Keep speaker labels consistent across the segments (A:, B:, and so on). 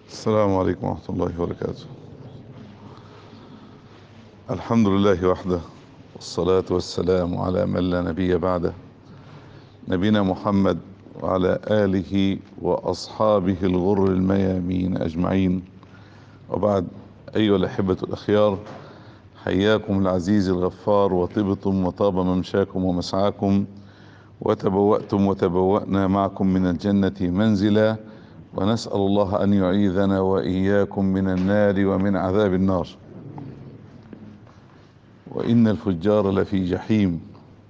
A: السلام عليكم ورحمة الله وبركاته. الحمد لله وحده، والصلاة والسلام على من لا نبي بعده، نبينا محمد وعلى آله وأصحابه الغر الميامين أجمعين، وبعد. أيها الأحبة الأخيار، حياكم العزيز الغفار، وطبتم وطاب ممشاكم ومسعاكم، وتبوأتم وتبوأنا معكم من الجنة منزلا، ونسأل الله أن يعيذنا وإياكم من النار ومن عذاب النار. وإن الفجار لفي جحيم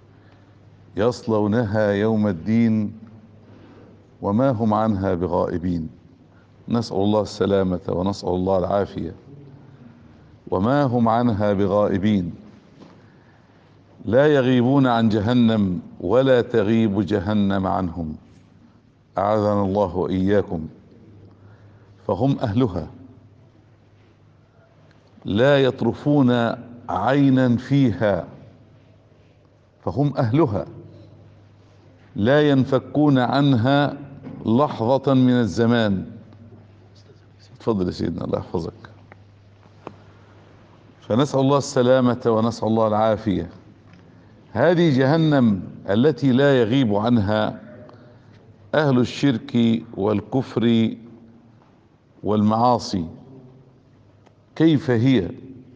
A: يصلونها يوم الدين وما هم عنها بغائبين. نسأل الله السلامة ونسأل الله العافية. وما هم عنها بغائبين، لا يغيبون عن جهنم ولا تغيب جهنم عنهم، أعاذنا الله وإياكم. فهم أهلها، لا يطرفون عينا فيها، فهم أهلها، لا ينفكون عنها لحظة من الزمان. تفضل يا سيدنا، الله يحفظك. فنسأل الله السلامة ونسأل الله العافية. هذه جهنم التي لا يغيب عنها أهل الشرك والكفر والمعاصي، كيف هي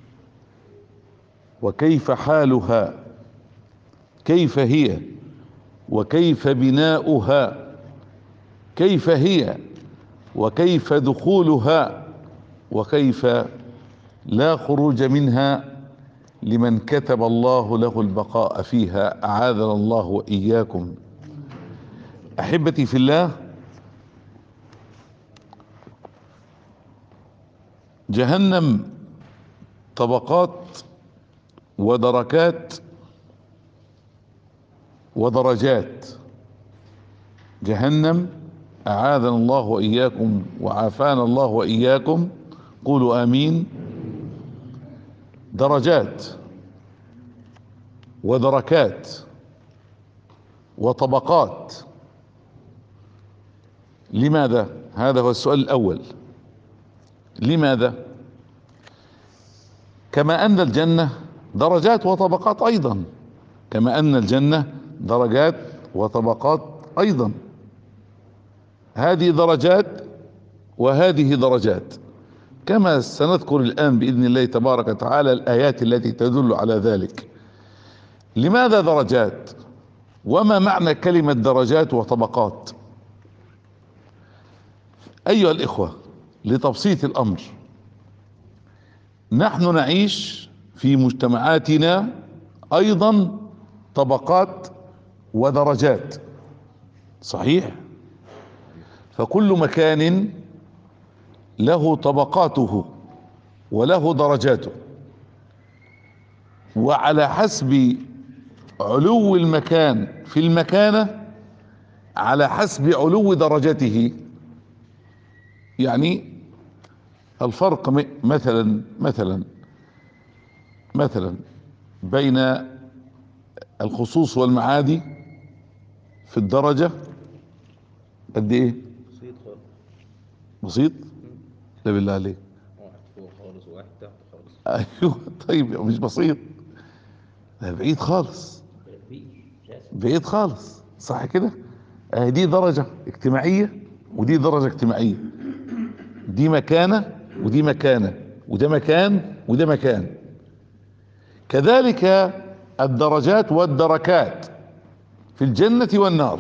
A: وكيف حالها؟ كيف هي وكيف بناؤها؟ كيف هي وكيف دخولها؟ وكيف لا خروج منها لمن كتب الله له البقاء فيها؟ أعاذنا الله وإياكم. أحبتي في الله، جهنم طبقات ودركات ودرجات. جهنم أعاذنا الله وإياكم وعافانا الله وإياكم، قولوا آمين. درجات ودركات وطبقات. لماذا؟ هذا هو السؤال الأول. لماذا؟ كما أن الجنة درجات وطبقات أيضا، كما أن الجنة درجات وطبقات أيضا. هذه درجات وهذه درجات، كما سنذكر الآن بإذن الله تبارك وتعالى الآيات التي تدل على ذلك. لماذا درجات؟ وما معنى كلمة درجات وطبقات؟ أيها الإخوة، لتبسيط الأمر، نحن نعيش في مجتمعاتنا أيضا طبقات ودرجات، صحيح؟ فكل مكان له طبقاته وله درجاته، وعلى حسب علو المكان في المكانة على حسب علو درجته. يعني الفرق مثلا بين الخصوص والمعادي في الدرجة قد ايه؟
B: بسيط خالص.
A: بسيط؟ لا بالله عليك.
B: واحد فوق خالص وواحد تحت خالص.
A: ايوه طيب، مش بسيط، ده بعيد خالص، بعيد خالص، صح كده؟ دي درجة اجتماعية ودي درجة اجتماعية، دي مكانة ودي مكانة، وده مكان وده مكان. كذلك الدرجات والدركات في الجنة والنار.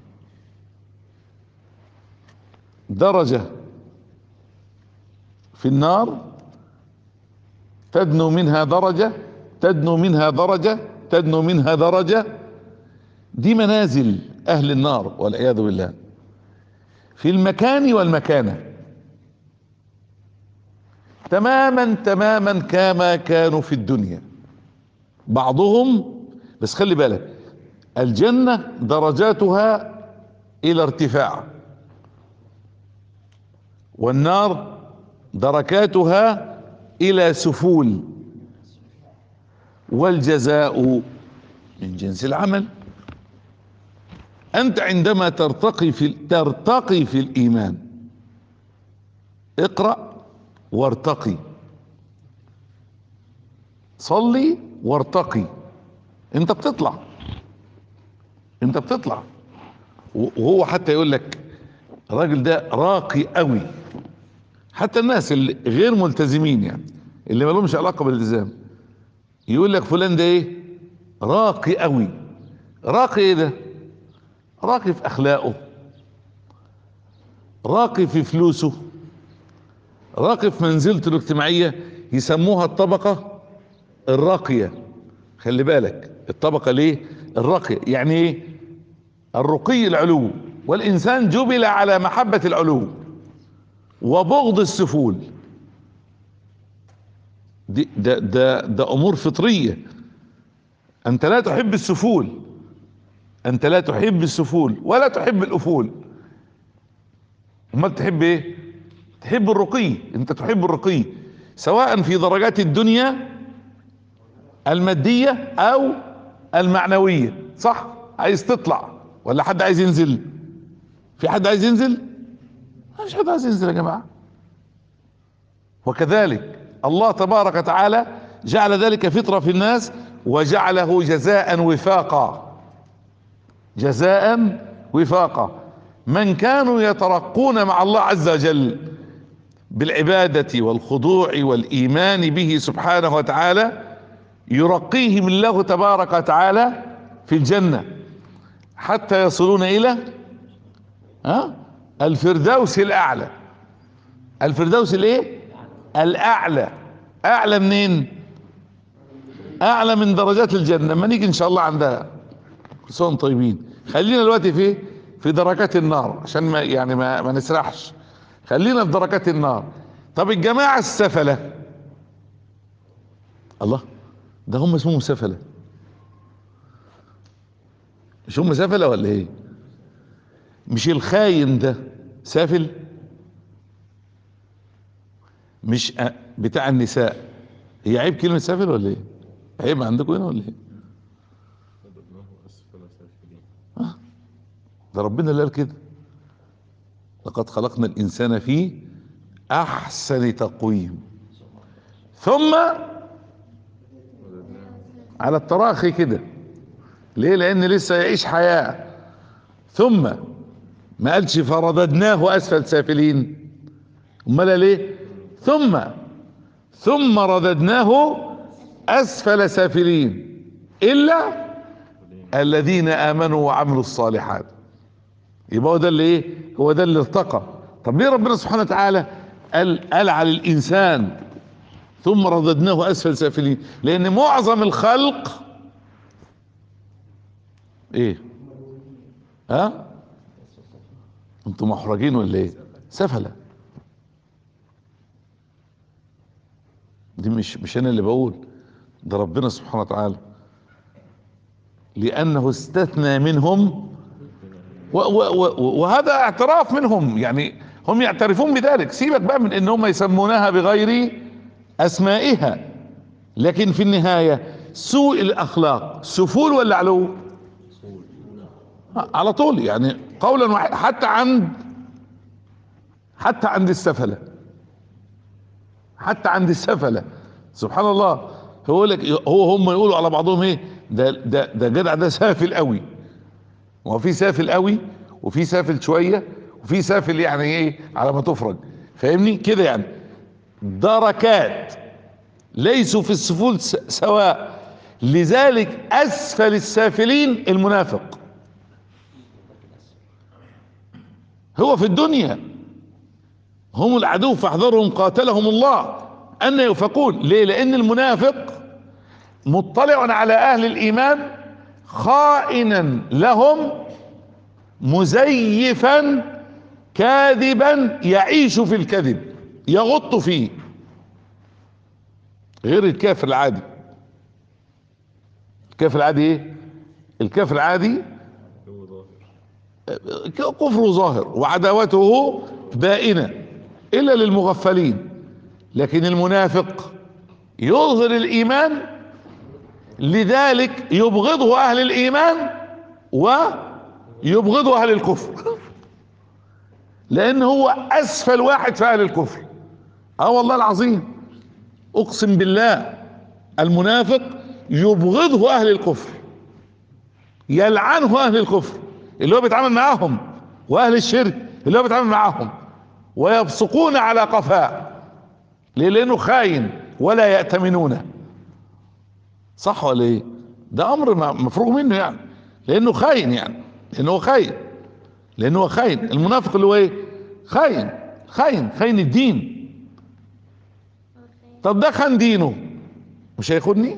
A: درجة في النار تدنو منها درجة، تدنو منها درجة، تدنو منها درجة. دي منازل أهل النار والعياذ بالله في المكان والمكانة، تماما تماما كما كانوا في الدنيا. بعضهم، بس خلي بالك، الجنة درجاتها إلى ارتفاع، والنار دركاتها إلى سفول، والجزاء من جنس العمل. أنت عندما ترتقي في الإيمان، اقرأ وارتقي، صلي وارتقي. انت بتطلع، انت بتطلع. وهو حتى يقول لك الراجل ده راقي قوي. حتى الناس اللي غير ملتزمين يعني، اللي ما لهمش علاقه بالالتزام، يقول لك فلان ده ايه؟ راقي قوي. راقي ايه ده؟ راقي في اخلاقه، راقي في فلوسه، راقي في منزلته الاجتماعيه. يسموها الطبقه الراقيه. خلي بالك، الطبقه ليه الراقيه؟ يعني ايه؟ الرقي العلو، والانسان جبل على محبه العلو وبغض السفول. ده امور فطريه. انت لا تحب السفول، انت لا تحب السفول ولا تحب الافول. امال تحب ايه؟ تحب الرقي. انت تحب الرقي، سواء في درجات الدنيا الماديه او المعنويه. صح؟ عايز تطلع ولا حد عايز ينزل؟ في حد عايز ينزل؟ مش حد عايز ينزل يا جماعه. وكذلك الله تبارك وتعالى جعل ذلك فطرة في الناس، وجعله جزاء وفاقا. جزاء وفاقا. من كانوا يترقون مع الله عز وجل بالعبادة والخضوع والإيمان به سبحانه وتعالى، يرقيهم الله تبارك وتعالى في الجنة حتى يصلون إلى الفردوس الأعلى. الفردوس الايه؟ الأعلى. أعلى منين؟ أعلى من درجات الجنة. ما نيجي إن شاء الله عندها. كل سنة وانتم طيبين. خلينا دلوقتي في دركات النار عشان ما نسرحش. خلينا في دركات النار. طب الجماعة السفلة، الله، ده هم اسمهم سفلة؟ مش هم سفلة ولا ايه؟ مش الخاين ده سافل؟ مش بتاع النساء؟ هي عيب كلمة سافل ولا ايه؟ عيب عندكم هنا ولا ايه؟ ده ربنا اللي قال كده، لقد خلقنا الانسان في احسن تقويم. ثم على التراخي كده. ليه؟ لان لسه يعيش حياة. ثم ما قالش فرددناه اسفل سافلين. امال ليه؟ ثم رددناه اسفل سافلين الا الذين امنوا وعملوا الصالحات. يبقى هو ده اللي ايه؟ هو ده اللي ارتقى. طب ليه ربنا سبحانه وتعالى قال على الانسان ثم رددناه اسفل سافلين؟ لان معظم الخلق ايه؟ انتم محرجين ولا ايه؟ سفلة. دي مش انا اللي بقول، ده ربنا سبحانه وتعالى، لانه استثنى منهم وهذا اعتراف منهم. يعني هم يعترفون بذلك. سيبك بقى من ان هم يسمونها بغير اسمائها، لكن في النهاية سوء الاخلاق سفول ولا علو؟ على طول يعني، قولا واحد. حتى عند السفلة، حتى عند السفلة. سبحان الله. هو يقول لك، هم يقولوا على بعضهم ايه؟ ده جدع، ده سافل قوي. وهو في سافل قوي وفي سافل شويه وفي سافل يعني ايه على ما تفرج. فاهمني كده يعني؟ دركات، ليسوا في السفول سواء. لذلك اسفل السافلين المنافق. هو في الدنيا هم العدو فاحذرهم قاتلهم الله ان يؤفكون. ليه؟ لان المنافق مطلع على اهل الايمان، خائنا لهم، مزيفا، كاذبا، يعيش في الكذب، يغط فيه. غير الكافر العادي. الكافر العادي ايه؟ الكافر العادي كفره ظاهر وعداوته بائنة الا للمغفلين. لكن المنافق يظهر الايمان، لذلك يبغضه اهل الايمان ويبغضه اهل الكفر، لان هو اسفل واحد في اهل الكفر. والله العظيم اقسم بالله المنافق يبغضه اهل الكفر، يلعنه اهل الكفر اللي هو بيتعامل معاهم، واهل الشرك اللي هو بيتعامل معاهم، ويبصقون على قفاه. ليه؟ لانه خاين ولا يأتمنونه. صح ولا ايه؟ ده امر مفروغ منه يعني، لانه خاين، يعني لانه خاين، لانه خاين. المنافق اللي هو ايه؟ خاين، خاين الدين. طب ده خان دينه، مش هياخدني؟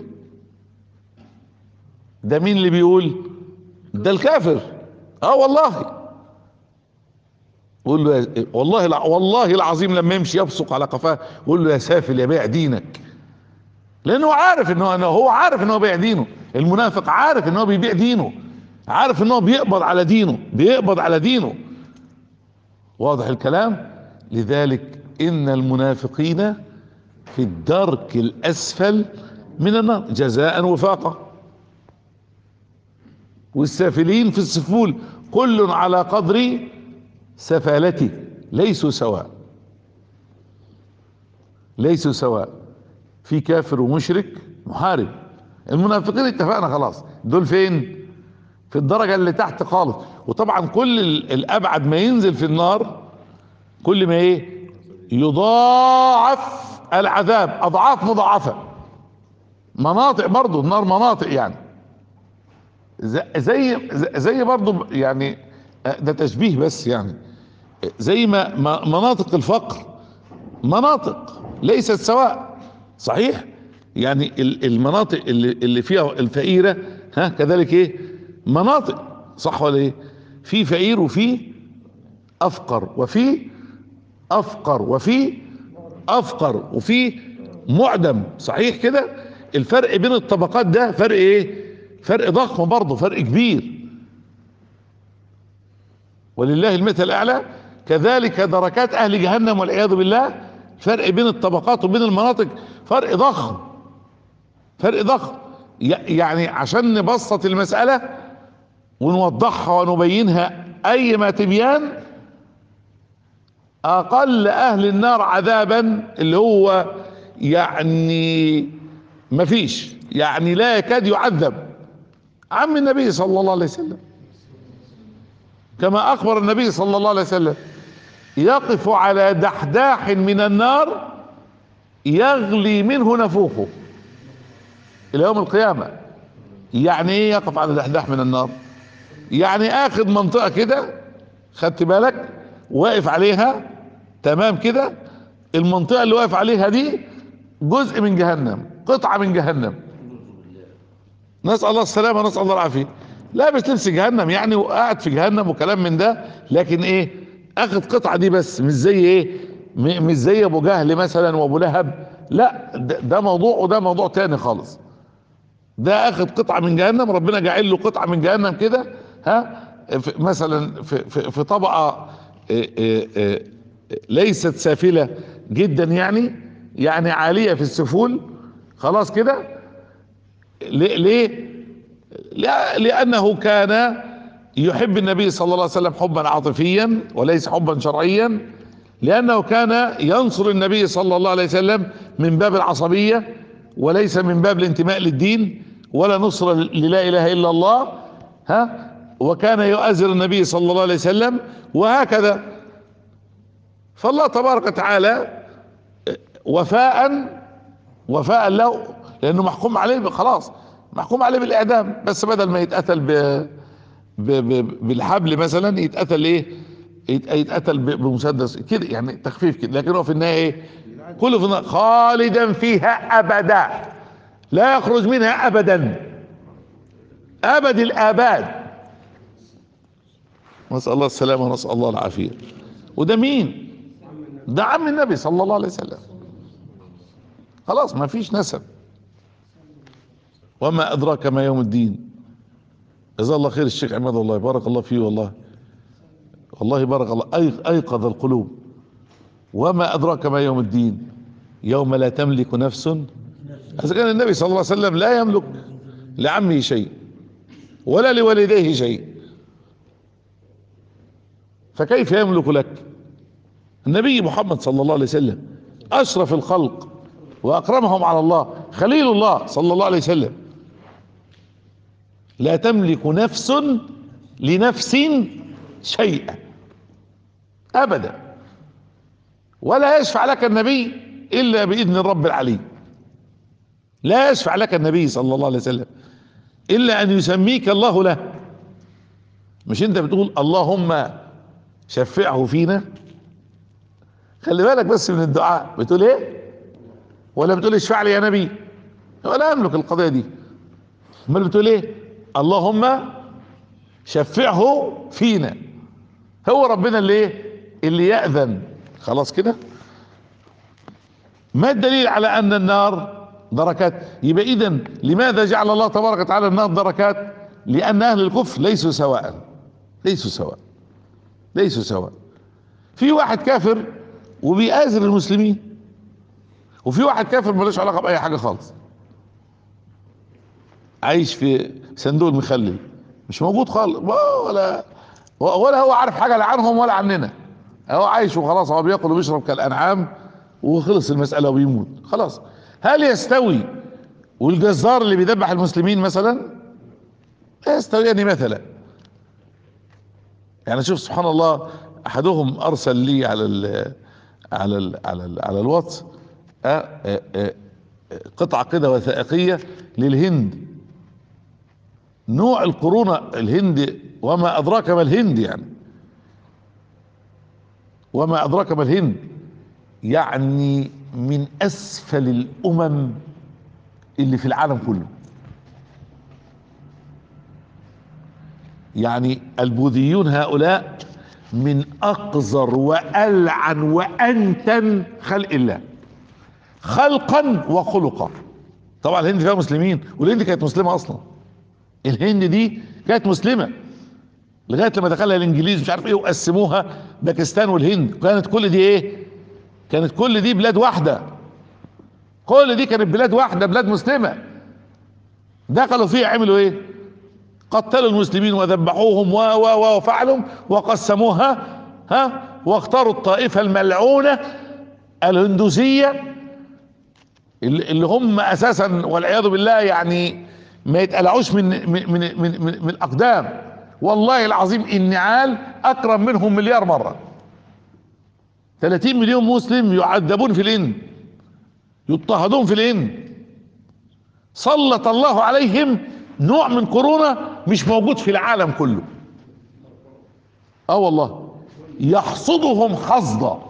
A: ده مين اللي بيقول؟ ده الكافر. والله. قول له والله العظيم لما يمشي يبصق على قفاه قول له يا سافل يا بيع دينك. لانه عارف هو عارف ان هو بيع دينه. المنافق عارف ان هو بيبيع دينه، عارف ان هو بيقبض على دينه. واضح الكلام؟ لذلك ان المنافقين في الدرك الاسفل من النار جزاء وفاقا، والسافلين في السفول، كل على قدر سفالته، ليسوا سواء. في كافر ومشرك محارب. المنافقين اتفقنا خلاص، دول فين؟ في الدرجة اللي تحت خالص. وطبعا كل الابعد ما ينزل في النار كل ما ايه؟ يضاعف العذاب اضعاف مضاعفة. مناطق برضو النار، مناطق يعني زي برضو يعني، ده تشبيه بس يعني، زي ما مناطق الفقر مناطق ليست سواء. صحيح؟ يعني المناطق اللي فيها الفقيرة كذلك ايه؟ مناطق. صح ولا ايه؟ في فقير وفي افقر، وفي افقر وفي معدم. صحيح كده؟ الفرق بين الطبقات ده فرق ايه؟ فرق ضخم برضه، فرق كبير. ولله المثل الاعلى. كذلك دركات اهل جهنم والعياذ بالله، فرق بين الطبقات وبين المناطق فرق ضخم. يعني عشان نبسط المسألة ونوضحها ونبينها ايما تبيان، اقل اهل النار عذابا اللي هو يعني مفيش، يعني لا يكاد يعذب، عم النبي صلى الله عليه وسلم، كما اخبر النبي صلى الله عليه وسلم: يقف على دحداح من النار يغلي منه نفوخه الى يوم القيامة. يعني ايه يقف على دحداح من النار؟ يعني اخد منطقة كده، خدت بالك، واقف عليها تمام كده، المنطقة اللي واقف عليها دي جزء من جهنم، قطعة من جهنم، نسأل الله السلامة ونسأل الله العافية. لابس لبس جهنم يعني، وقاعد في جهنم وكلام من ده، لكن ايه؟ اخد قطعة دي بس، مش زي ايه؟ مش زي ابو جهل مثلا وابو لهب، لا، ده موضوع وده موضوع تاني خالص. ده اخد قطعة من جهنم، ربنا جعل له قطعة من جهنم كده، مثلا في طبقة ليست سافلة جدا، يعني عالية في السفول، خلاص كده. ليه؟ لأنه كان يحب النبي صلى الله عليه وسلم حبا عاطفيا وليس حبا شرعيا، لأنه كان ينصر النبي صلى الله عليه وسلم من باب العصبية وليس من باب الانتماء للدين ولا نصر للا إله إلا الله، وكان يؤازر النبي صلى الله عليه وسلم، وهكذا. فالله تبارك وتعالى وفاء له، لأنه محكوم عليه خلاص، محكوم عليه بالإعدام، بس بدل ما يتقتل بالحبل مثلا، يتقتل ايه؟ يتقتل بمسدس كده، يعني تخفيف كده. لكن هو في النهايه ايه؟ كله في النار خالدا فيها ابدا، لا يخرج منها ابدا، ابد الاباد. نسال الله السلامه ونسال الله العافيه. وده مين؟ ده عم النبي صلى الله عليه وسلم، خلاص ما فيش نسب. وما ادراك ما يوم الدين. جزاه الله خير الشيخ عماد، والله بارك الله فيه، والله بارك الله، ايقظ القلوب. وما ادراك ما يوم الدين، يوم لا تملك نفس، اذا كان النبي صلى الله عليه وسلم لا يملك لعمه شيء ولا لوالديه شيء، فكيف يملك لك؟ النبي محمد صلى الله عليه وسلم اشرف الخلق واكرمهم على الله خليل الله صلى الله عليه وسلم: لا تملك نفس لنفس شيئا ابدا، ولا يشفع لك النبي الا باذن الرب العلي. لا يشفع لك النبي صلى الله عليه وسلم الا ان يسميك الله له. مش انت بتقول اللهم شفعه فينا؟ خلي بالك بس من الدعاء، بتقول ايه؟ ولا بتقول اشفع لي يا نبي؟ ولا املك القضيه دي. امال بتقول ايه؟ اللهم شفعه فينا. هو ربنا اللي ايه؟ اللي يأذن. خلاص كده. ما الدليل على ان النار دركات؟ يبقى اذا لماذا جعل الله تبارك وتعالى النار دركات؟ لان اهل الكفر ليسوا سواء، ليسوا سواء، ليسوا سواء. في واحد كافر وبيآزر المسلمين، وفي واحد كافر ملوش علاقه باي حاجه خالص، عايش في صندوق المخلل، مش موجود خالص، ولا هو عارف حاجه لا عنهم ولا عننا. هو عايش وخلاص، هو بياكل وبيشرب كالانعام وخلص المساله وبيموت خلاص. هل يستوي والجزار اللي بيذبح المسلمين مثلا؟ لا يستوي. يعني مثلا، يعني شوف سبحان الله، احدهم ارسل لي على الواتس قطعه كده وثائقيه للهند، نوع القرون الهند، وما ادراك ما الهند، يعني وما ادراك ما الهند، يعني من اسفل الامم اللي في العالم كله. يعني البوذيون هؤلاء من اقذر والعن وانتن خلق الله، خلقا وخلقا. طبعا الهند فيها مسلمين، والهند كانت مسلمه اصلا. الهند دي كانت مسلمه لغايه لما دخلها الانجليز مش عارف ايه وقسموها باكستان والهند. كانت كل دي ايه؟ كانت كل دي بلاد واحده، كل دي كانت بلاد واحده، بلاد مسلمه. دخلوا فيها عملوا ايه؟ قتلوا المسلمين وذبحوهم وفعلوا وقسموها، واختاروا الطائفه الملعونه الهندوسيه اللي هم اساسا والعياذ بالله يعني ما يتقلعوش من الاقدام. والله العظيم النعال اكرم منهم مليار مره. 30 مليون مسلم يعذبون في الهند، يضطهدون في الهند، سلط الله عليهم نوع من كورونا مش موجود في العالم كله. والله يحصدهم حصدا،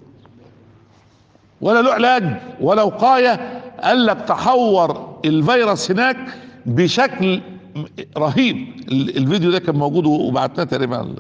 A: ولا له علاج ولا وقايه. قال لك تحور الفيروس هناك بشكل رهيب. الفيديو ده كان موجود وبعتناه تقريبا.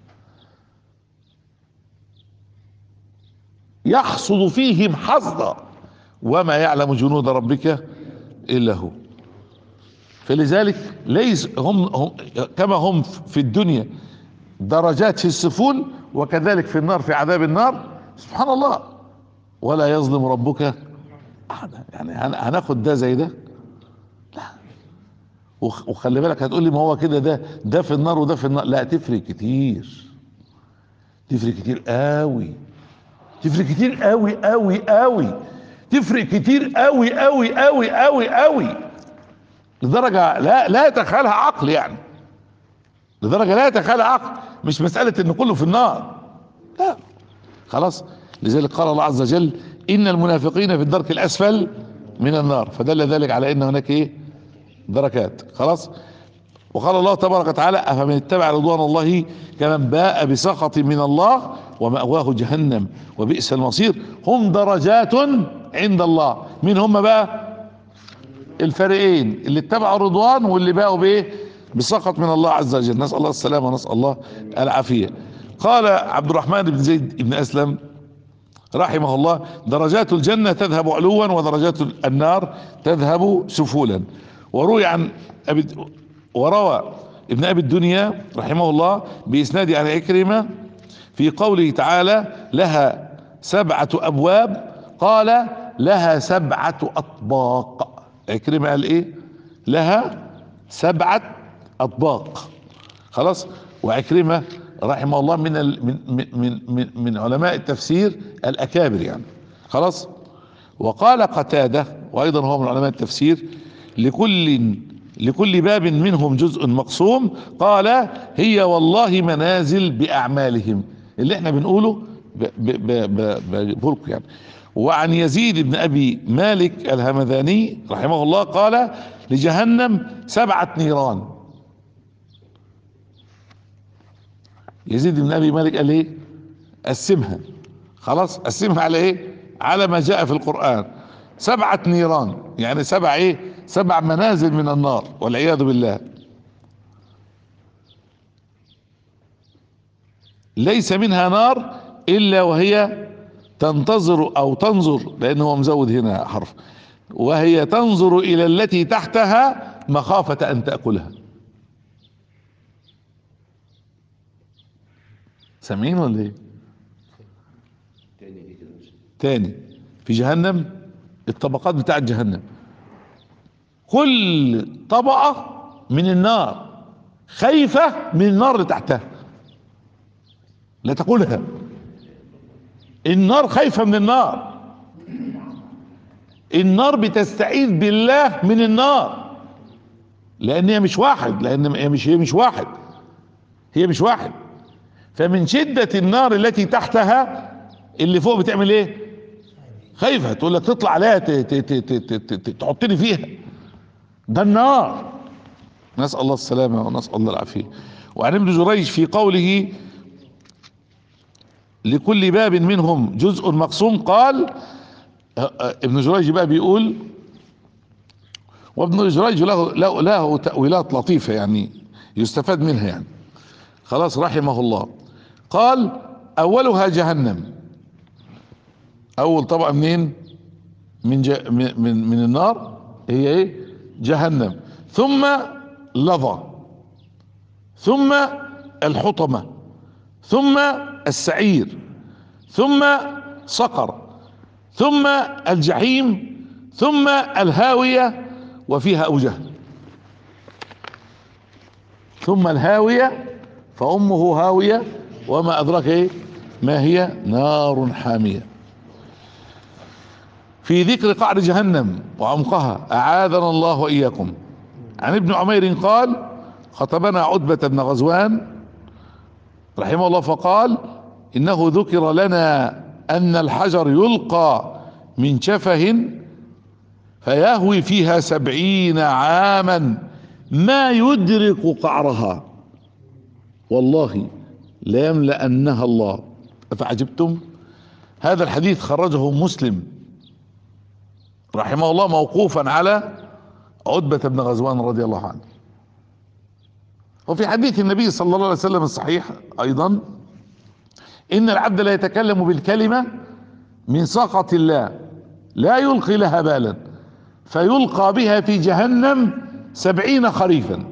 A: يحصد فيهم حصدا وما يعلم جنود ربك الا هو. فلذلك ليس هم كما هم في الدنيا درجات في السفول، وكذلك في النار في عذاب النار. سبحان الله. ولا يظلم ربك احدا. يعني هناخد ده زي ده؟ لا. وخلي بالك هتقول لي ما هو كده، ده في النار وده في النار. لا، تفرق كتير، تفرق كتير قوي، تفرق كتير قوي قوي قوي، تفرق كتير قوي قوي قوي قوي قوي، لدرجه لا يتخيلها عقل. يعني لدرجه لا يتخيلها عقل. مش مساله ان كله في النار، لا. خلاص. لذلك قال الله عز وجل: ان المنافقين في الدرك الاسفل من النار، فدل ذلك على ان هناك ايه؟ دركات. خلاص. وقال الله تبارك وتعالى: افمن اتبع رضوان الله كمن باء بسخط من الله ومأواه جهنم وبئس المصير. هم درجات عند الله. مين هم بقى؟ الفريقين اللي اتبعوا الرضوان واللي باءوا بايه؟ بسخط من الله عز وجل. نسأل الله السلامة ونسأل الله العافية. قال عبد الرحمن بن زيد بن اسلم رحمه الله: درجات الجنة تذهب علوا ودرجات النار تذهب سفولا. وروى ابن ابي الدنيا رحمه الله باسناد عن عكرمة في قوله تعالى: لها 7 أبواب، قال: لها 7 أطباق. عكرمة قال ايه؟ لها 7 أطباق. خلاص. وعكرمة رحمه الله من علماء التفسير الأكابر يعني. خلاص. وقال قتادة وايضا هو من علماء التفسير: لكل باب منهم جزء مقسوم، قال: هي والله منازل باعمالهم، اللي احنا بنقوله بقولكم يعني. وعن يزيد بن ابي مالك الهمذاني رحمه الله قال: لجهنم 7 نيران. يزيد بن ابي مالك قال ايه؟ قسمها، خلاص قسمها على ايه؟ على ما جاء في القرآن. 7 نيران يعني 7 ايه؟ 7 منازل من النار والعياذ بالله. ليس منها نار الا وهي تنتظر او تنظر، لانه هو مزود هنا حرف، وهي تنظر الى التي تحتها مخافة ان تأكلها. سامعين ولا ايه؟
B: تاني دي كده مش
A: تاني، في جهنم الطبقات بتاعت جهنم، كل طبقة من النار خايفة من النار اللي تحتها لا تاكلها. النار خايفة من النار، النار بتستعيذ بالله من النار، لان هي مش واحد، لان هي مش واحد. فمن شدة النار التي تحتها اللي فوق بتعمل ايه؟ خايفة، تقول لك تطلع عليها تحطني فيها. ده النار، نسأل الله السلامة ونسأل الله العافية. وعن ابن جريج في قوله: لكل باب منهم جزء مقسوم، قال ابن جريج بقى بيقول، وابن جريج له تأويلات لطيفة يعني يستفاد منها يعني، خلاص رحمه الله. قال: اولها جهنم، اول طبقة منين؟ من النار هي ايه؟ جهنم. ثم لظى، ثم الحطمة، ثم السعير، ثم سقر، ثم الجحيم، ثم الهاوية وفيها أوجه. ثم الهاوية فأمه هاوية وما أدراك ايه ما هي؟ نار حامية. في ذكر قعر جهنم وعمقها أعاذنا الله وإياكم. عن ابن عمير قال: خطبنا عتبة بن غزوان رحمه الله فقال: إنه ذكر لنا أن الحجر يلقى من شفه فيهوي فيها 70 عاما ما يدرك قعرها، والله ليملأنها الله. أفعجبتم؟ هذا الحديث خرجه مسلم رحمه الله موقوفا على عتبة بن غزوان رضي الله عنه. وفي حديث النبي صلى الله عليه وسلم الصحيح ايضا: ان العبد لا يتكلم بالكلمة من سخط الله لا يلقي لها بالا فيلقى بها في جهنم 70 خريفا.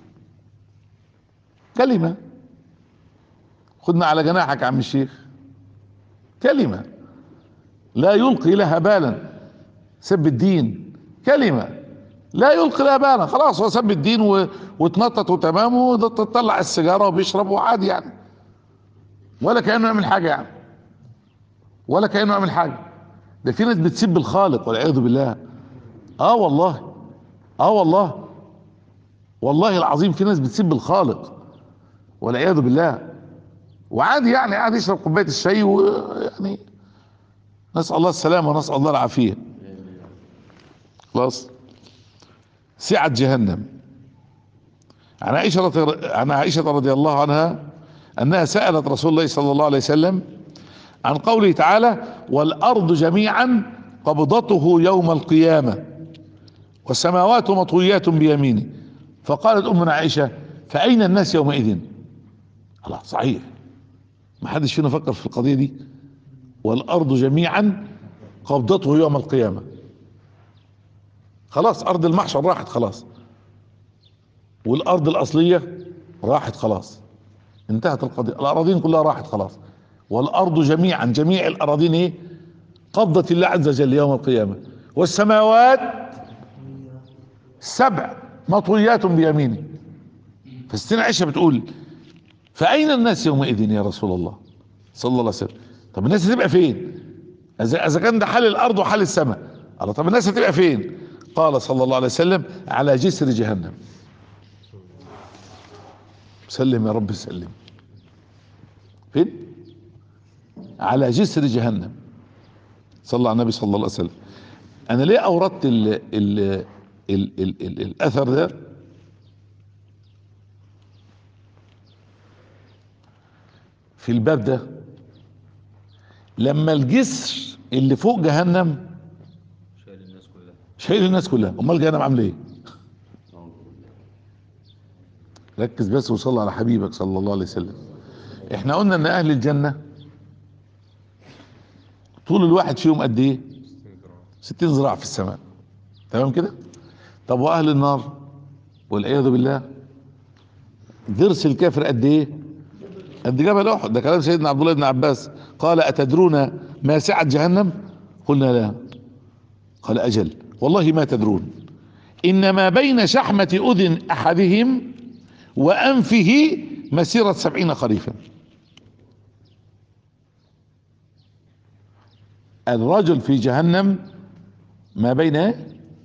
A: كلمة، خدنا على جناحك يا عم الشيخ، كلمة لا يلقي لها بالا، سب الدين، كلمة لا يلقي لها بالا، خلاص هو سب الدين واتنطط وتمام وتطلع السيجارة وبيشرب وعادي يعني، ولا كأنه يعمل حاجة يعني، ولا كأنه يعمل حاجة. ده في ناس بتسب الخالق والعياذ بالله. اه والله، اه والله، والله العظيم في ناس بتسب الخالق والعياذ بالله، وعادي يعني قاعد يشرب كوباية الشاي ويعني نسأل الله السلامة ونسأل الله العافية. خلاص. سعة جهنم. عن عائشة رضي الله عنها انها سألت رسول الله صلى الله عليه وسلم عن قوله تعالى: والارض جميعا قبضته يوم القيامة والسماوات مطويات بيمينه. فقالت امنا عائشة: فاين الناس يومئذ؟ الله، صحيح، ما حدش فينا فكر في القضية دي. والارض جميعا قبضته يوم القيامة، خلاص ارض المحشر راحت خلاص، والارض الاصلية راحت خلاص، انتهت القضية، الاراضين كلها راحت خلاص. والارض جميعا، جميع الاراضين ايه؟ قبضة الله عز وجل يوم القيامة. والسماوات 7 مطويات بيمينه. فالسيدة عائشة بتقول: فاين الناس يومئذ يا رسول الله صلى الله عليه وسلم؟ طب الناس هتبقى فين؟ اذا كان ده حال الارض وحال السماء. الله، طب الناس هتبقى فين؟ قال صلى الله عليه وسلم على جسر جهنم. سلم يا رب سلم. فين؟ على جسر جهنم. صلى على النبي صلى الله عليه وسلم. انا ليه اوردت ال الاثر ده؟ في الباب ده، لما الجسر اللي فوق جهنم
B: شايل الناس كلها.
A: شايل الناس كلها، امال جهنم عامله ايه؟ ركز بس وصلى على حبيبك صلى الله عليه وسلم. احنا قلنا ان اهل الجنة طول الواحد فيهم قد ايه؟ 60 ذراع في السماء. تمام كده؟ طب واهل النار والعياذ بالله ضرس الكافر قد ايه؟ قد جبل احد. ده كلام سيدنا عبد الله بن عباس. قال اتدرون ما سعة جهنم؟ قلنا لا. قال اجل والله ما تدرون، انما بين شحمة اذن احدهم وانفه مسيرة 70 خريفا. الرجل في جهنم ما بين ايه؟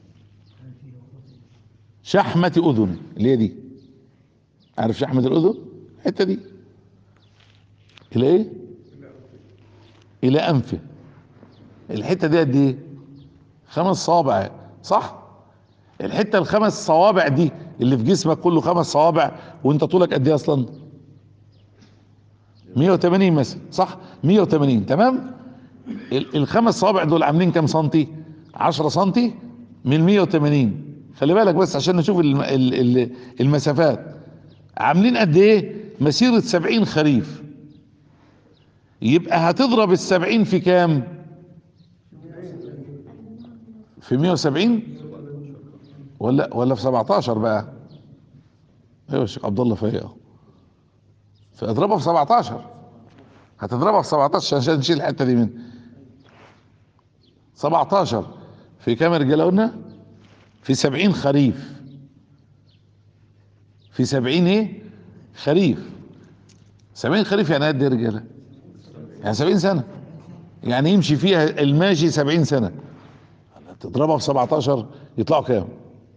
A: شحمة اذن، اللي هي دي. عارف شحمة الاذن؟ الحتة دي الى ايه؟ الى انفه. الحتة دي قد ايه؟ 5 صوابع، صح؟ الحتة ال5 صوابع دي اللي في جسمك كله 5 صوابع، وانت طولك قد ايه اصلا؟ 180 مثلا، صح؟ 180. تمام. ال5 صوابع دول عاملين كام سنتي؟ 10 سنتي من 180. خلي بالك بس عشان نشوف المسافات. عاملين قد ايه؟ مسيرة 70 خريف. يبقى هتضرب ال70 في كام؟ في 170 ولا في 17 بقى؟ ايوه يا شيخ عبد الله، فايق. فاضربها في 17. هتضربها في 17 عشان نشيل الحته دي من 17 في كام يا رجاله؟ قلنا في 70 خريف. في 70 ايه؟ خريف. 70 خريف يعني قد ايه يا رجاله؟ يعني 70 سنه. يعني يمشي فيها الماشي 70 سنه. تضربها في 17 يطلعوا كام؟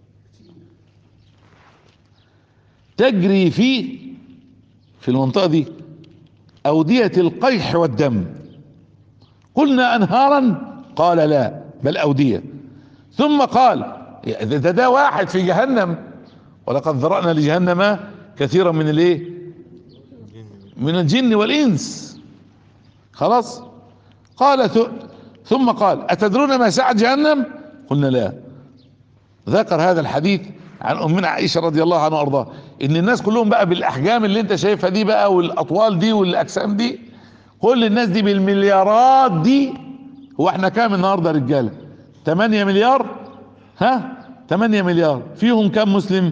A: تجري في المنطقه دي اودية القيح والدم. قلنا انهارا؟ قال لا بل اودية. ثم قال ده واحد في جهنم، ولقد ذرأنا لجهنم كثيرا من الايه؟ من الجن والانس. خلاص. قال ثم قال اتدرون ما سعة جهنم؟ قلنا لا. ذكر هذا الحديث عن امنا عائشة رضي الله عنها وارضاها، ان الناس كلهم بقى بالاحجام اللي انت شايفها دي بقى، والاطوال دي والاجسام دي، كل الناس دي بالمليارات دي. هو احنا كام النهارده رجاله؟ 8 مليار. ها؟ 8 مليار. فيهم كام مسلم؟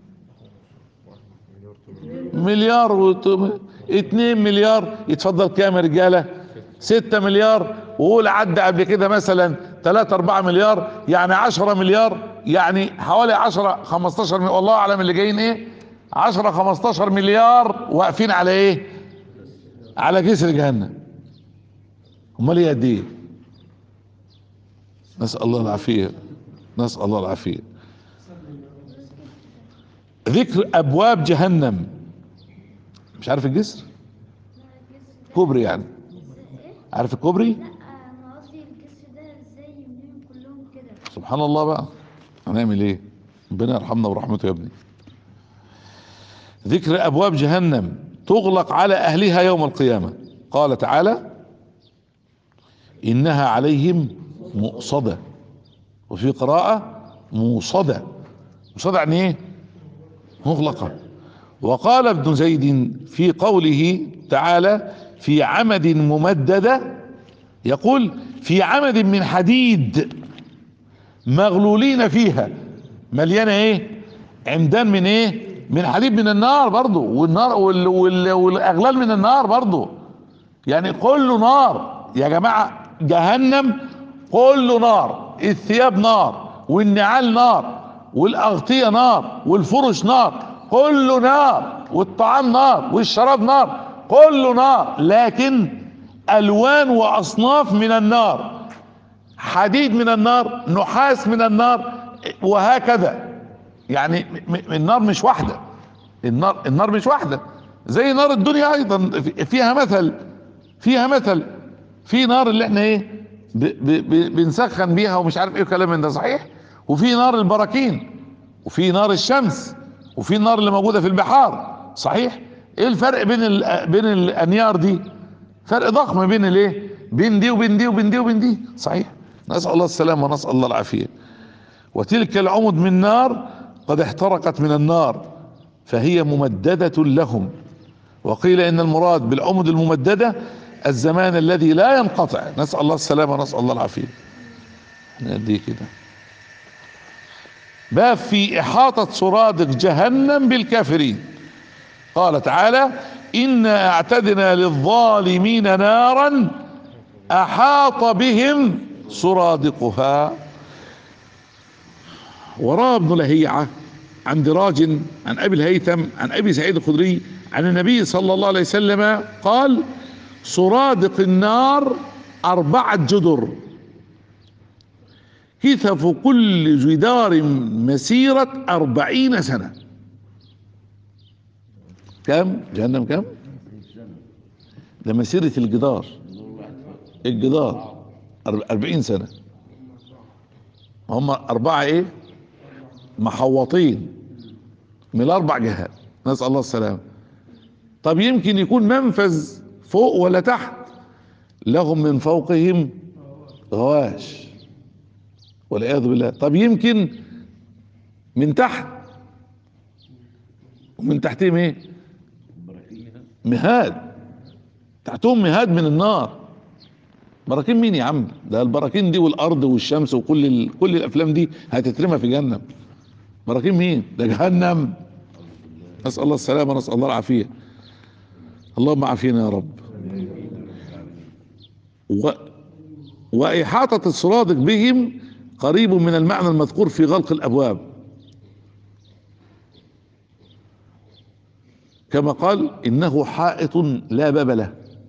A: مليار 2 مليار. يتفضل كام يا رجاله؟ 6 مليار. وقول عدى قبل كده مثلا 3 4 مليار، يعني 10 مليار، يعني حوالي 10 15 مليار. والله اعلم اللي جايين ايه. 10 15 مليار واقفين على ايه؟ على جسر جهنم. امال ايه قد ايه؟ نسأل الله العافية. نسأل الله العافية. ذكر ابواب جهنم. مش عارف الجسر؟ كوبري يعني. عارف الكوبري؟
C: لا انا قصدي الجسر ده ازاي يمليهم كلهم كده؟
A: سبحان الله بقى. هنعمل ايه؟ ربنا يرحمنا ورحمته يا ابني. ذكر ابواب جهنم تغلق على اهلها يوم القيامة. قال تعالى انها عليهم مؤصدة، وفي قراءة موصدة. موصدة يعني ايه؟ مغلقة. وقال ابن زيد في قوله تعالى في عمد ممددة، يقول في عمد من حديد مغلولين فيها. مليانة ايه؟ عمدان من ايه؟ من حديد من النار برضو، والنار والاغلال من النار برضو. يعني كله نار يا جماعة. جهنم كله نار. الثياب نار، والنعال نار، والاغطية نار، والفرش نار، كله نار. والطعام نار، والشراب نار، كله نار. لكن الوان واصناف من النار. حديد من النار، نحاس من النار، وهكذا. يعني النار مش واحدة، النار مش واحدة، زي نار الدنيا ايضا فيها مثل في نار اللي احنا ايه بنسخن بيها ومش عارف ايه وكلام من ده، صحيح. وفي نار البراكين، وفي نار الشمس، وفي النار اللي موجودة في البحار، صحيح. ايه الفرق بين الانيار دي؟ فرق ضخم بين الايه، بين دي وبين دي وبين دي وبين دي، صحيح. نسأل الله السلامة ونسأل الله العافية. وتلك العمد من نار قد احترقت من النار فهي ممددة لهم. وقيل ان المراد بالعمد الممددة الزمان الذي لا ينقطع. نسأل الله السلامة ونسأل الله العافية. دي كده باب في احاطة سرادق جهنم بالكافرين. قال تعالى: انا اعتدنا للظالمين نارا احاط بهم سرادقها. وروى ابن لهيعة عن دراج عن ابي الهيثم عن ابي سعيد الخدري عن النبي صلى الله عليه وسلم قال: سرادق النار 4 جدر، كثف كل جدار مسيرة 40 سنة. كم جهنم؟ كم ده مسيرة الجدار 40 سنة. هم 4 ايه محوطين من ال4 جهات، نسأل الله السلامة. طب يمكن يكون منفذ فوق ولا تحت، لهم من فوقهم غواش والعياذ بالله. طب يمكن من تحت، ومن تحتهم ايه مهاد، تحتهم مهاد من النار. براكين مين يا عم؟ ده البراكين دي والارض والشمس وكل كل الافلام دي هتترمى في جهنم. براكين مين؟ ده جهنم. نسأل الله السلامة ونسأل الله العافية. اللهم عافينا يا رب. وإحاطة السرادق بهم قريب من المعنى المذكور في غلق الأبواب، كما قال: إنه حائط لا باب له.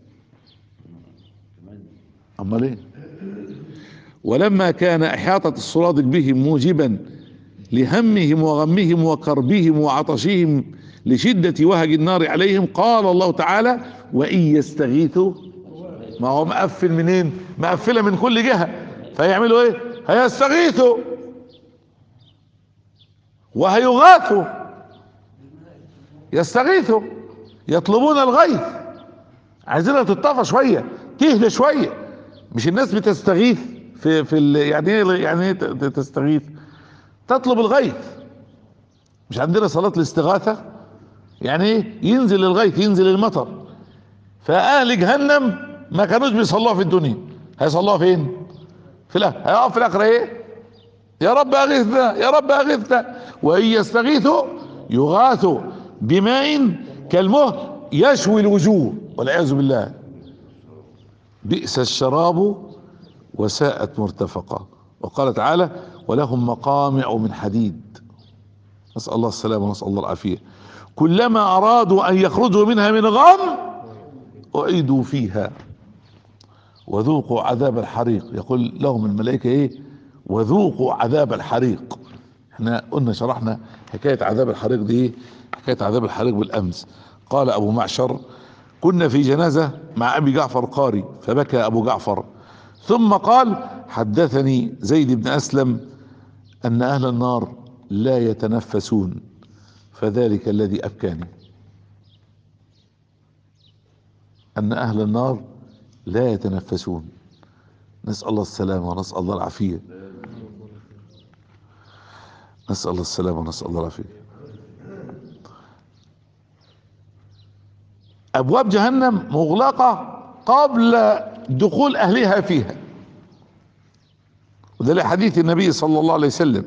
A: أمال إيه؟ ولما كان إحاطة السرادق بهم موجبا لهمهم وغمهم وكربهم وعطشهم لشدة وهج النار عليهم، قال الله تعالى: وإن يستغيثوا. ما هو مقفل منين؟ مقفلة من كل جهة، فيعملوا ايه؟ هيستغيثوا وهيغاثوا. يستغيثوا يطلبون الغيث، عايزينها تطفى شوية، تهدى شوية. مش الناس بتستغيث يعني ايه تستغيث؟ تطلب الغيث. مش عندنا صلاة الاستغاثة؟ يعني ايه؟ ينزل الغيث، ينزل المطر. فأهل جهنم ما كانوش بيصلوها في الدنيا، هيصلوها فين؟ في الآخرة. هيقف في الآخرة ايه؟ يا رب أغثنا، يا رب أغثنا. وإن يستغيثوا يغاثوا بماء كالمهل يشوي الوجوه والعياذ بالله. بئس الشراب وساءت مرتفقا. وقال تعالى: ولهم مقامع من حديد. نسأل الله السلامة ونسأل الله العافية. كلما أرادوا أن يخرجوا منها من غم أعيدوا فيها وذوقوا عذاب الحريق. يقول لهم الملائكة ايه؟ وذوقوا عذاب الحريق. احنا قلنا شرحنا حكاية عذاب الحريق دي ايه؟ حكاية عذاب الحريق بالأمس. قال أبو معشر: كنا في جنازة مع أبي جعفر قاري فبكى أبو جعفر، ثم قال: حدثني زيد بن أسلم أن أهل النار لا يتنفسون فذلك الذي أبكاني. أن أهل النار لا يتنفسون. نسأل الله السلامة ونسأل الله العافية. نسأل الله السلامة ونسأل الله العافية. أبواب جهنم مغلقة قبل دخول أهلها فيها، وده لحديث النبي صلى الله عليه وسلم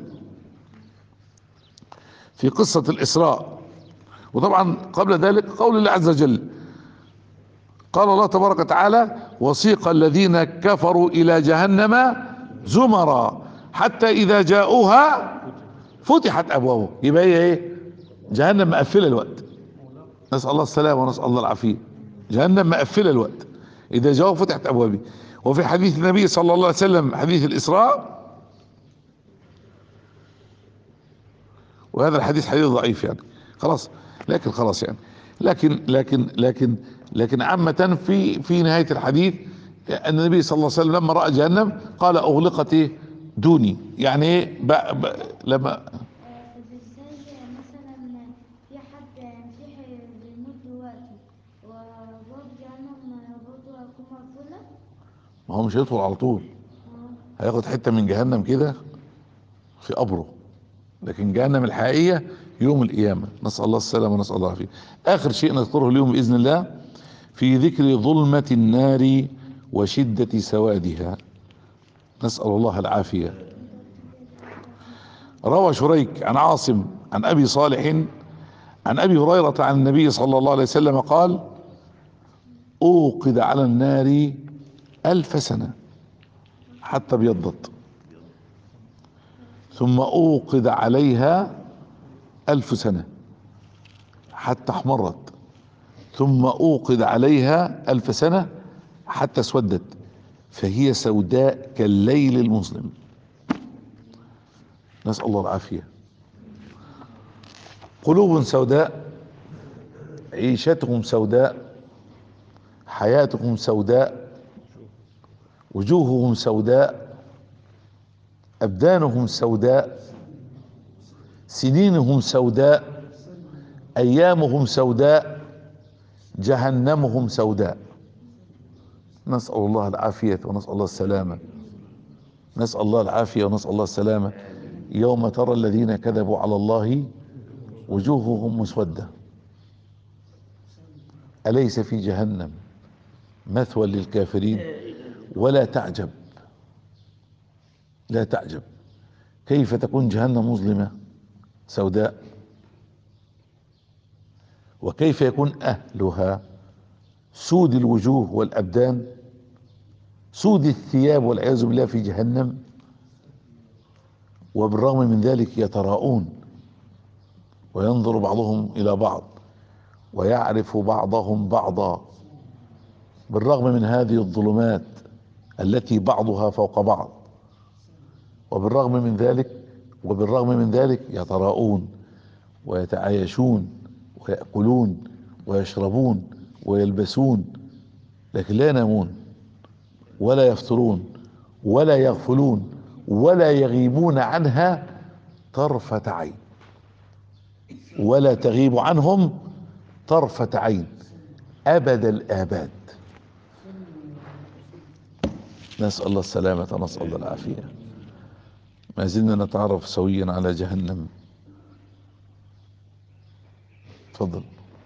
A: في قصة الإسراء. وطبعا قبل ذلك قول الله عز وجل، قال الله تبارك وتعالى: وسيق الذين كفروا إلى جهنم زمرا حتى إذا جاءوها فتحت أبوابها. يبقى هي ايه؟ جهنم مقفلة الوقت. نسأل الله السلامة ونسأل الله العافية. جهنم مقفلة الوقت، إذا جاءوا فتحت أبوابها. وفي حديث النبي صلى الله عليه وسلم حديث الإسراء، وهذا الحديث حديث ضعيف يعني خلاص، لكن خلاص يعني، لكن عامة في نهاية الحديث أن النبي صلى الله عليه وسلم لما رأى جهنم قال أغلقت دوني، يعني ايه لما
C: طب ازاي مثلا في حد مسيحي بيموت دلوقتي وباب جهنم برضه هتكون مقفولة؟
A: ما هو مش هيدخل على طول،
C: اه.
A: هياخد حتة من جهنم كده في قبره، لكن جهنم الحقيقية يوم القيامة، نسأل الله السلامة ونسأل الله العافية. آخر شيء نذكره اليوم بإذن الله في ذكر ظلمة النار وشدة سوادها، نسأل الله العافية. روى شريك عن عاصم عن أبي صالح عن أبي هريرة عن النبي صلى الله عليه وسلم قال: أوقد على النار 1000 سنة حتى ابيضت، ثم أوقد عليها 1000 سنة حتى احمرت، ثم أوقد عليها 1000 سنة حتى اسودت، فهي سوداء كالليل المظلم، نسأل الله العافية. قلوب سوداء، عيشتهم سوداء، حياتهم سوداء، وجوههم سوداء، أبدانهم سوداء، سنينهم سوداء، أيامهم سوداء، جهنمهم سوداء، نسأل الله العافية ونسأل الله السلامة، نسأل الله العافية ونسأل الله السلامة. يوم ترى الذين كذبوا على الله وجوههم مسودة، أليس في جهنم مثوى للكافرين؟ ولا تعجب، لا تعجب كيف تكون جهنم مظلمة سوداء، وكيف يكون أهلها سود الوجوه والأبدان، سود الثياب والعياذ بالله في جهنم، وبالرغم من ذلك يتراءون وينظر بعضهم إلى بعض ويعرف بعضهم بعضا، بالرغم من هذه الظلمات التي بعضها فوق بعض، وبالرغم من ذلك يتراءون ويتعايشون ويأكلون ويشربون ويلبسون، لكن لا ينامون ولا يفطرون ولا يغفلون ولا يغيبون عنها طرفة عين، ولا تغيب عنهم طرفة عين أبد الآباد، نسأل الله السلامة ونسأل الله العافية. ما زلنا نتعرف سويا على جهنم. تفضل.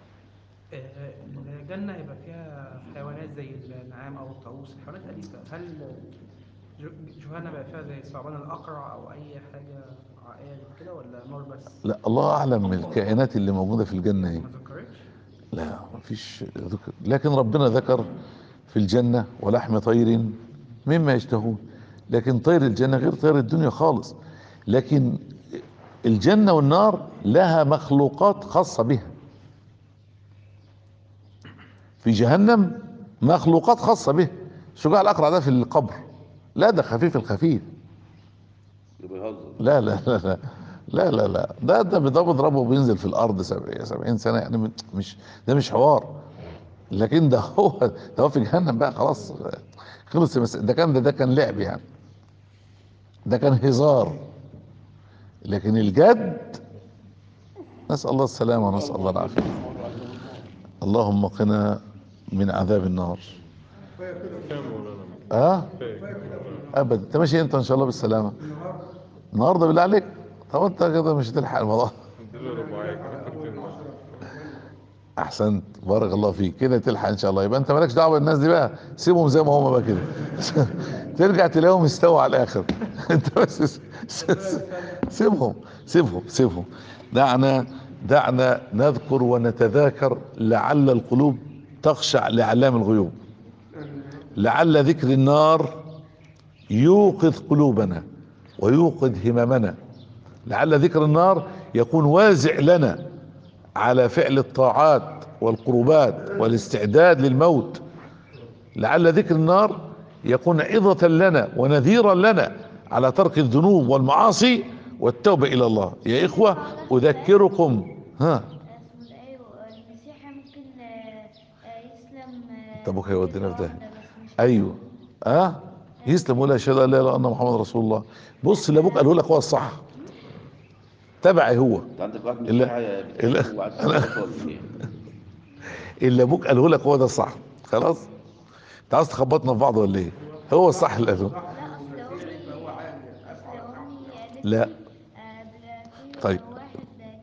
D: الجنة يبقى فيها حيوانات زي النعام أو الطاووس، حيوانات أليفة، هل جهنم يبقى فيها زي ثعبان الأقرع أو أي حاجة عقارب كده، ولا نار بس؟
A: لا، الله أعلم من الكائنات اللي موجودة في الجنة ايه.
D: ما ذكرتش؟
A: لا مفيش ذكر، لكن ربنا ذكر في الجنة ولحم طير مما يشتهون، لكن طير الجنة غير طير الدنيا خالص. لكن الجنة والنار لها مخلوقات خاصة بها، في جهنم مخلوقات خاصة به. شجاع الأقرع ده في القبر، لا ده خفيف الخفيف، لا لا لا لا لا لا لا ده بيضربه وبينزل في الأرض 70 سنة يعني، مش ده مش حوار. لكن ده هو في جهنم بقى خلاص خلص، بس ده كان لعب يعني، ده كان هزار، لكن الجد نسأل الله السلامة ونسأل الله العافية. اللهم قنا من عذاب النار. ابدا، انت ماشي انت ان شاء الله بالسلامه النهارده بالله عليك. طب انت كده مش هتلحق الموضوع. احسنت، بارك الله فيك، كده تلحق ان شاء الله. يبقى انت مالكش دعوه بالناس دي بقى، سيبهم زي ما هم بقى كده ترجع تلاقيهم استووا على الاخر انت بس سيبهم. دعنا نذكر ونتذاكر لعل القلوب تخشع لعلام الغيوب، لعل ذكر النار يوقظ قلوبنا ويوقظ هممنا، لعل ذكر النار يكون وازع لنا على فعل الطاعات والقربات والاستعداد للموت، لعل ذكر النار يكون عظة لنا ونذيرا لنا على ترك الذنوب والمعاصي والتوبة الى الله. يا اخوة اذكركم
C: اسمه ده ايه المسيحي ممكن يسلم
A: انت ابوك هيودينا في ده.
C: واحدة بس مش
A: ايوه يسلم ولا اشهد ان لا اله الا الله محمد رسول الله. بص اللي ابوك قاله لك هو الصح، تبعي هو.
B: انت عندك واحد
A: لا
B: مسيحي بتحبه وعايز تسلمه ولا ايه؟
A: اللي ابوك قاله لك هو ده الصح. خلاص انت عايز تخبطنا في بعض ولا ايه؟ هو الصح اللي قاله.
C: لا اصل امي قالت
A: لا
C: لي قبل كده
A: طيب
C: هو